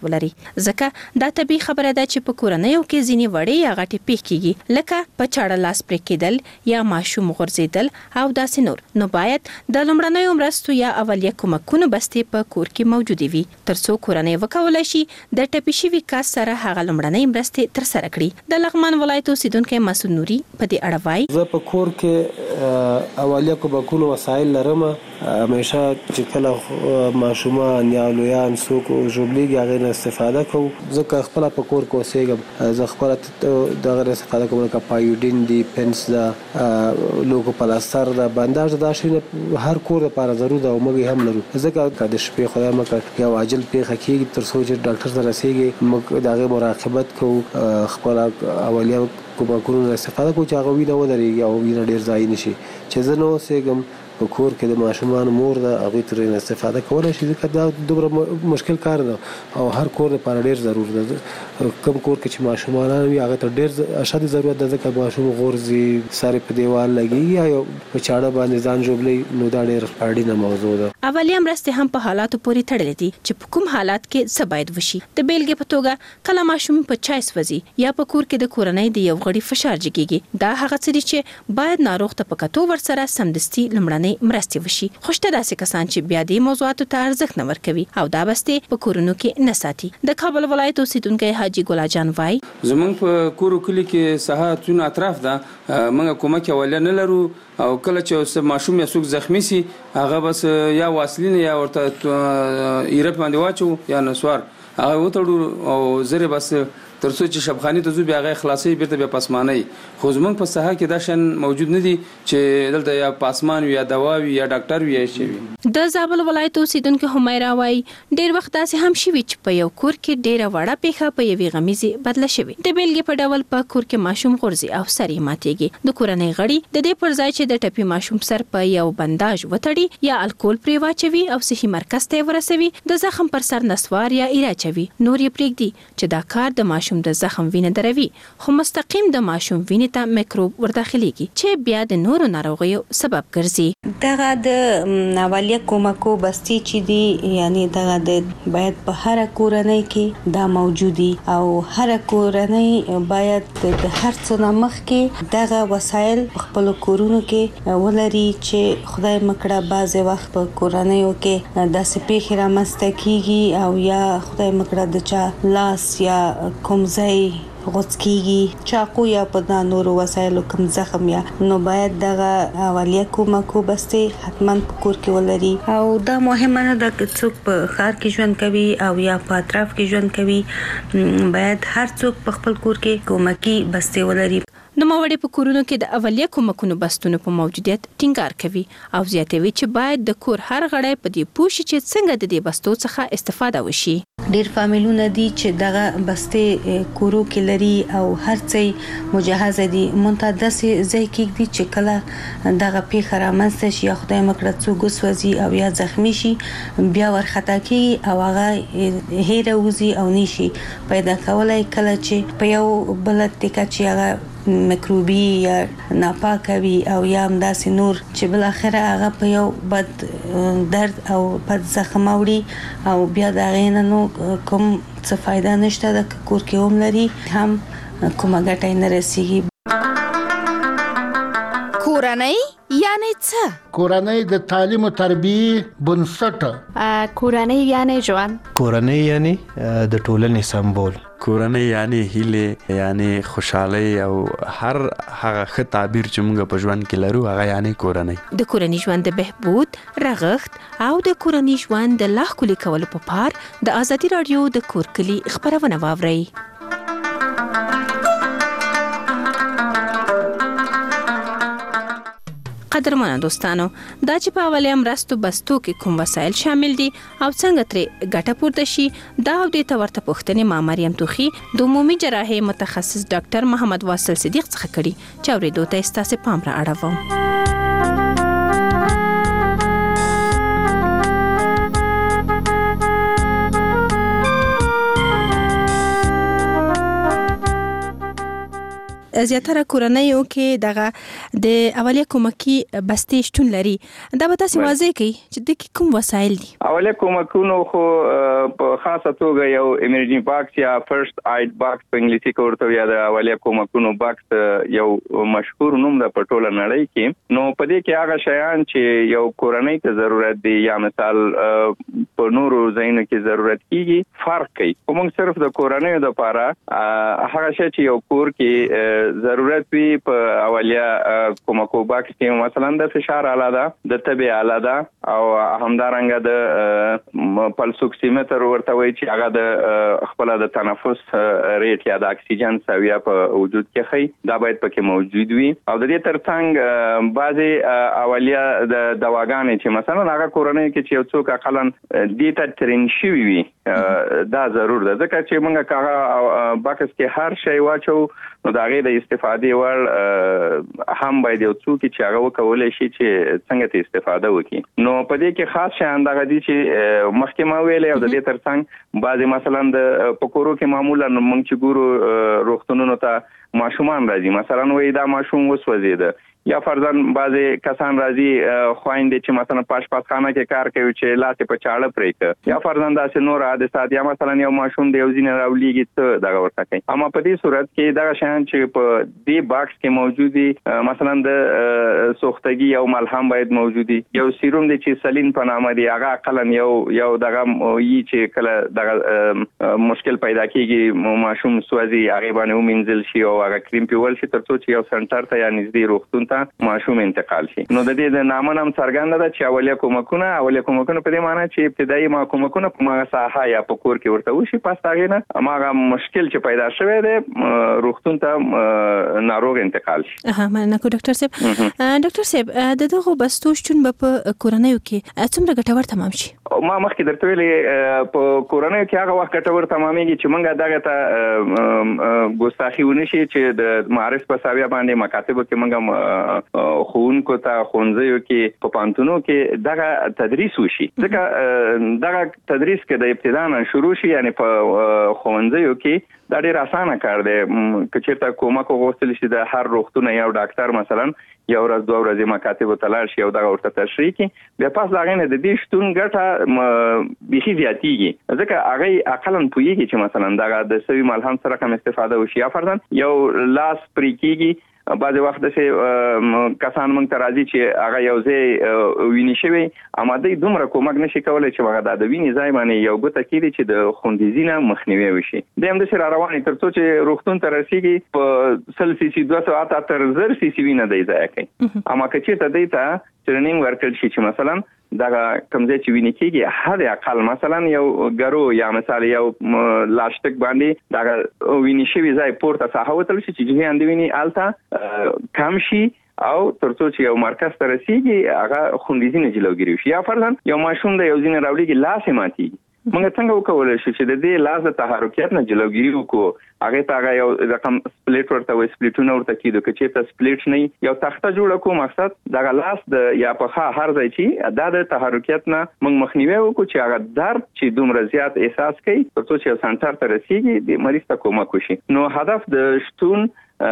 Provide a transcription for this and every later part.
مهارت ولري. ځکه دا طبيعي خبره ده چې په کورنیو کې ځینې وړې یا غټې پیښې کیږي، لکه په چاړه لاس پرې کېدل یا ماشوم غورځېدل او داسې نور. نو باید د لومړنیو مرستو یا اولیه کومکونو بستې په کور کې موجود وي ترڅو کورنۍ وکولای شي د ټپي شوي کس سره هغه لومړنۍ مرستې ترسره کړي. د لغمان ولایت اوسیدونکو مسعود نوري په دې اړه وایي: زه په کور کې اولیه کومکونو وسایل لرم. همیشه چې کله ماشومان یا لویان څوک ژوبلېږي هغې نه استفاده کوو. ځکه خپله په کور کې اوسېږم، زه خپله دغه نه استفاده کوم، لکه پایوډین دی، پنس ده، لوګو پلاستر ده، بنداژ ده. دا شیونه هر کور لپاره ضرور ده او موږ هم لرو. ځکه که د شپې خدای مکړه یو عاجل پیښه کېږي، تر څو چې ډاکټر ته رسېږي موږ د هغې مراقبت کوو، خپله اولیه کومکونو استفاده کوو چې هغه وینه ودرېږي او وینه ډېر ضایع نه شي. چې زه نه اوسېږم په کور کې د ماشومانو مور ده، هغوی ترې استفاده کولی شي. ځکه دا دومره مشکل کار ده او هر کور لپاره ډېر ضرور ده. کوم کور کې چې ماشومان وي هغه ته ډېر اشد ضرورت ده، ځکه ماشوم غورځي، سر په دیوال لګي یا په چاړه باندې ځان ژوبلي، نو دا ډېر اړینه موضوع ده. اولیه مرستې هم په حالاتو پورې تړلې دي چې په کوم حالات کې څه باید وشي. د بیلګې په توګه کله ماشوم په چای سوځي یا په کور کې د کورنۍ د یو غړي فشار جګیږي، دا هغه څه دي چې باید ناروغ ته په کتو ورسره سمدستي لومړنۍ مرستې وشي. خو شته داسې کسان چې بیا دې موضوعاتو ته ارزښت نه ورکوي او دا بستې په کورونو کې نه ساتي. د کابل ولایت اوسیدونکی حاجي ګلا جان وایي: زمونږ په کور کلی کې ساحاتونه اطراف ده، موږ کومک اولیه نه لرو او کله چې ماشوم یا څوک زخمی سي هغه بس یا واسلین یا ورته ایره باندې واچو یا نسوار هغه وتړو او زره بس ترڅو چې شبخاني ته ځو بیا هغه خلاصي بیرته بیا پاسماني. خو زمونږ په ساحه کې دا شن موجود نه دي چې دلته یا پاسمان وي یا دوا وي یا ډاکټر وي یا شي وي. د زابل ولایت اوسیدونکو همیرا وایي: ډېر وخت داسې هم شوي چې په یو کور کې ډېره وړه پیښه په یوې غمیزې بدله شوې. د بیلګې په ډول په کور کې ماشوم غورځي او سر یې ماتېږي. د کورنۍ غړي د دې پر ځای چې د ټپي ماشوم سر په یو بنداژ وتړي یا الکول پرې واچوي او صحي مرکز ته ورسوي، د زخم پر سر نسوار یا ایره چوي، نور یې پرېږدي چې دا کار د ماشوم د زخم وینه دروي، خو مستقیم د ماشوم وینې ته میکروب ورداخليږي چې بیا د نورو ناروغیو سبب ګرځي. دغه د اولیه کومکو بستي چې دي، یعنی دغه د باید په هر کورنۍ کې دا موجودي او هر کورنۍ باید د هر څه نه مخکې دغه وسایل خپل کورونو کې ولري چې خدای مکړه بعضې وخت په کورنیو کې داسې پیښې رامنځته کیږي او یا خدای مکړه د چا لاس یا کوم ځای غوڅکیږي، چاقو یا په نورو وسایلو کوم زخم یا نو باید دغه اولیه کومکو بستې حتما په کور کې ولري. او دا مهمه نه ده چې څوک په ښار کې ژوند کوي او یا په اطراف کې ژوند کوي، باید هر څوک په خپل کور کې کومکی بستې ولري. نوموړي په کورونو کې د اولیه کومکونو بستونو په موجودیت ټینګار کوي او زیاتوي چې باید د کور هر غړی په دې پوه شي چې څنګه د دې بستو څخه استفاده وشي. ډیر فامیلونه دي چې دغه بستې کورو کې لري او هر څه مجهزه دي، مونږ داسې ځای کې دي چې کله دغه پیښه رامنځته شي یا خدای مکړه څوک وسوځي او یا زخمی شي، بیا ورخطا کیږي او هغه هیره وزي او نشي پیدا کولای. کله چې په یو بل ټیکا چې هغه میکروبي یا ناپاکه وي او یا همداسې نور چې بل اخره هغه په یو بد درد او بد زخم وړي او بیا د هغې نه نو کوم څه فایده نشته. د کور کې هم لري هم کومه ګټه یې نه رسیږي. کورنۍ یعنی څه؟ کورنۍ د تعلیم او تربیې بنسټ. کورنۍ یعنی ژوند. کورنۍ یعنی د ټولنې سمبول. کورنۍ یعنی هیله، یعنی خوشحالي او هر هغه ښه تعبیر چې موږ په ژوند کې لرو هغه یعنی کورنۍ. د کورنۍ ژوند د بهبود، رغښت او د کورنۍ ژوند د لا ښکلي کولو په پار د ازادي راډیو د کور کلي خبرونه واورئ. قدرمنو دوستانو، دا چې په اولیا مرستو بستو کې کوم وسایل شامل دي او څنګه ترې ګټه پورته شي، دا او د تورته پوښتنې ما مریم توخی د عمومي جراحي متخصص ډاکټر محمد واصل صدیق څخه کړي چې اورېدو ته ستاسو پام را اړوم. زیاتره کورنیو کې دغه د اولیه کومکی بستې شتون لري. دا به تاسو واضح کړئ چې د کوم وسایل دي؟ اولیه کومکونو خو په خاصه توګه یو ایمرجنسي باکس یا فرست ایډ باکس په انګلیسي کې ورته ویل د اولیه کومکونو باکس یو مشهور نوم د پټوله نړۍ کې. نو په دې کې هغه شیان چې یو کورنۍ ته ضرورت دي یا مثال په نورو ځایونو کې ضرورت کیږي فرق کوي. موږ صرف د کورنۍ لپاره هغه شی چې یو کور کې ضرورت وي په اولیه کومکو باکس کې مثلا د فشار آله ده، د تبې آله ده او همدارنګه د پلس اکسیمتر ورته وایي چې هغه د خپل د تنفس ریټ یا د اکسیجن سویه په وجود کې خي دا باید پکې موجود وي. او د دې ترڅنګ بعضي اولیه د دواګانې چې مثلا هغه کورنۍ کې چې یو څوک اقلا دې ته ترین شوی وي دا ضرور ده، ځکه چې موږ کاغه باکس کې هر شی واچو نو دا غي د استفادې ور هم باید یو څوک چې هغه وکولای شي چې څنګه ته استفاده وکړي. نو په دې کې خاص شیان دغه دي چې مخکې ما ویلې او د دې ترڅنګ بعضي مثلا د پکورو کې معمولا موږ چې ګورو روغتونونو ته ماشومان راځي، مثلا وایي دا ماشوم وسوځیده یا فرضاً بعضی کسان راځي خويندې چې مثلا پاشپاتخانه کې کار کوي چې لاس په چاړه پرې کوي یا فرضاً داسې نور حادثات یا مثلا یو ماشوم د یو ځین راولېږي ته دا ورته کوي. اما په دې صورت کې دا شیان چې په دې باکس کې موجود دي مثلا د سوختګي او ملهم باید موجود دي، یو سیروم دی چې سلین په نامه دی هغه اقلا یو دغه یی چې کله دغه مشکل پیدا کیږي ماشوم سوځي هغه باندې ومنځل شي او هغه کریم پیول شي ترڅو چې یو سنټر ته یا نږدې روغتون ماشوم انتقال شي. نو د دې د نامه نام څرګنده ده چې اولیه کومکونه په دې معنی چې ابتدایي کومکونه په ما ساحه یا په کور کې ورته وشي، پس هغه نه هغه مشکل چې پیدا شوی دی روغتون ته ناروغ انتقال شي. مننه ډاکټر صاحب. ډاکټر صاحب د دغه بستو شتون په کورنیو کې څومره ګټور تمام شي؟ ما مخکې درته ویلې په کورنیو کې هغه وخت ګټور تمامېږي چې موږ دغه ته ګستاخی ونه شي چې د معرف په ساویه باندې مکاتبو کې موږ خونکو ته خونځیو کې په پانتونو کې دغه تدریس وشي، ځکه دغه تدریس کې د ابتدا نه شروع شي یعنی په خونځیو کې دا ډیر اسانه کار دی. که چېرته کومک وغوښتل شي د هر روغتون یو ډاکټر مثلا یو ورځ دوه ورځې مکاتبو ته لاړ شي او دغه ورته تشریح کړي، بیا پس د هغې نه د دې شتون ګټه بیخي زیاتېږي، ځکه هغه اقلا پوهېږي چې مثلا دغه د سوي ملهم سره کوم استفاده وشي. یا فرضاً یو لاس پرې کېږي، بعضې وخت داسې کسان موږ ته راځي چې هغه یو ځای وینې شوی اما دوی دومره کومک نشي کولی چې هغه د وینې ځای باندې یو ګوته کېږدي چې د خوندیزي نه مخنیوی وشي. دی همداسې را روان تر څو چې روغتون ته رسېږي په 100 سی سی 200 تر 1000 سی سی وینه دی ضایع کوي. اما که چېرته دی ته ټرینینګ ورکړل شي چې مثلا دغه کوم ځای چې وینې کېږي حد اقل مثلا یو ګرو یا مثلا یو لاشتک باندې دغه وینې شوي ځای پورته ساحه وتل شي چې جریان د وینې هلته کم شي او ترڅو چې یو مرکز ته رسېږي هغه خوندیزي نه جلوګیري وشي. یا فرضاً یو ماشوم د یو ځینې راوړېږي لاس یې ماتېږي، موږ څنګه وکولی شو چې د دې لاس د تحرکیت نه جلوګیري وکړو؟ هغې ته هغه یو رقم سپلیټ ورته وایي، سپلیټونه ورته کېدو. که چېرته سپلیټ نه یو تخته جوړه کړو، مقصد دغه لاس د یا پښه هر ځای چې دا د تحرکیت نه موږ مخنیوی وکړو چې هغه درد چې دومره زیات احساس کوي ترڅو چې یو سنټر ته رسېږي د مریض ته کومک وشي. نو هدف د شتون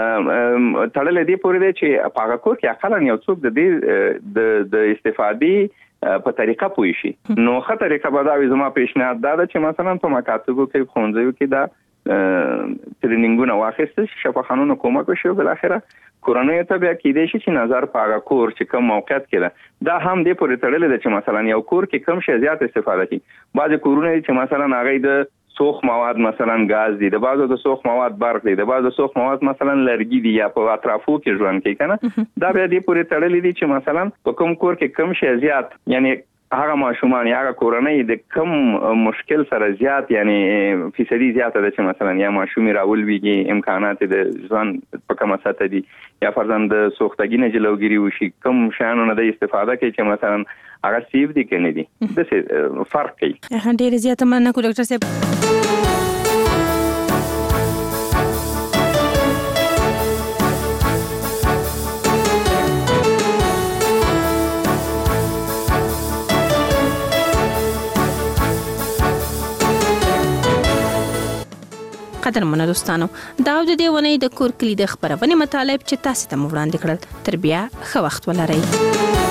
تړلې دی پورې دی چې په هغه کور کې اقلا یو څوک د دې د استفادې په طریقه پوه شي. نو ښه طریقه به دا وي، زما پیشنهاد دا ده چې مثلا په مکاتبو کې ښوونځیو کې دا ټرینینګونه واخیستل شي، شفاخانونو کومک وشي او بالاخره کورنیو ته بیا کېدای شي چې نظر په هغه کور چې کوم موقعیت کې ده دا هم دې پورې تړلی ده چې مثلا یو کور کې کوم شی زیات استفاده کوي. بعضې کورونه دي چې مثلا هغوی د سوخ مواد مثلا غاز دي، د بعضو د سوخ مواد برق دي، د بعضو سوخ مواد مثلا لرګي دي یا په اطرافو کې ژوند کوي کنه. دا بیا دې پورې تړلي دي چې مثلا په کوم کور کې کوم شی زیات یعنی هغه ماشومان یا هغه کورنۍ د کم مشکل سره زیات یعنی فیصدي زیاته ده چې مثلا یا ماشوم راولويږي، امکانات د ژوند په کومه سطح دي، یا فرضاً د سوختګي نه جلوګیري وشي، کوم شیانو نه د استفاده کوي چې مثلا هغه سیف دي کنه دي، داسې فرق کوي. ډېر زیاته مننه کو ډاکټر صاحب. قدرمنو دوستانو دا د دې ونې د کور کلی د خبرونې مطالب چې تاسو ته وړاندې کړل تر بیا ښه وخت ولرئ.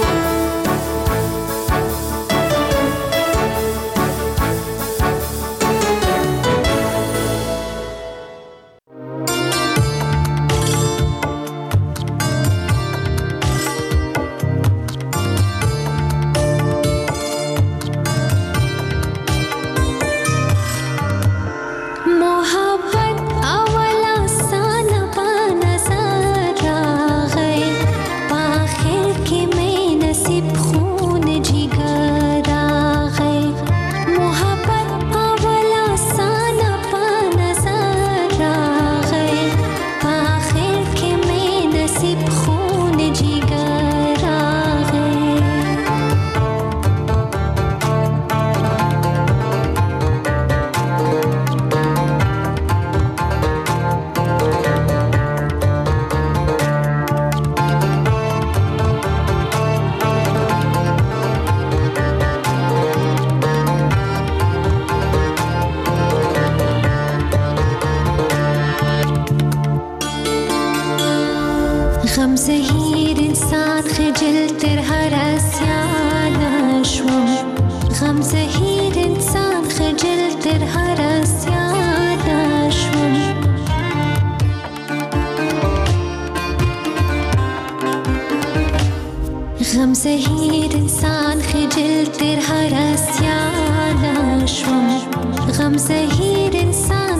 غم زهیر انسان خجل تر هر اسیان شوم غم زهیر انسان خجل تر هر اسیان شوم غم زهیر انسان خجل تر هر اسیان شوم غم زهیر انسان